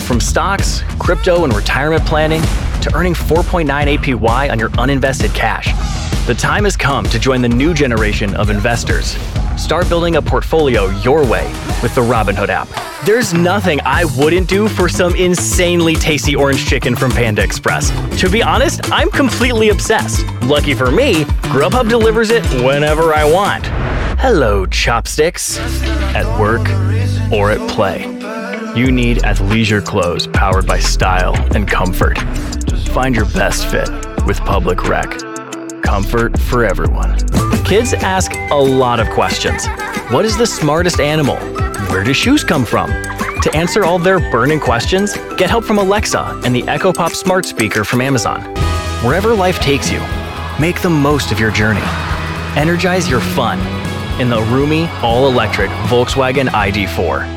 From stocks, crypto, and retirement planning to earning 4.9 APY on your uninvested cash, the time has come to join the new generation of investors. Start building a portfolio your way with the Robinhood app. There's nothing I wouldn't do for some insanely tasty orange chicken from Panda Express. To be honest, I'm completely obsessed. Lucky for me, Grubhub delivers it whenever I want. Hello, chopsticks. At work or at play, you need athleisure clothes powered by style and comfort. Find your best fit with Public Rec. Comfort for everyone. Kids ask a lot of questions. What is the smartest animal? Where do shoes come from? To answer all their burning questions, get help from Alexa and the Echo Pop smart speaker from Amazon. Wherever life takes you, make the most of your journey. Energize your fun in the roomy, all-electric Volkswagen ID4.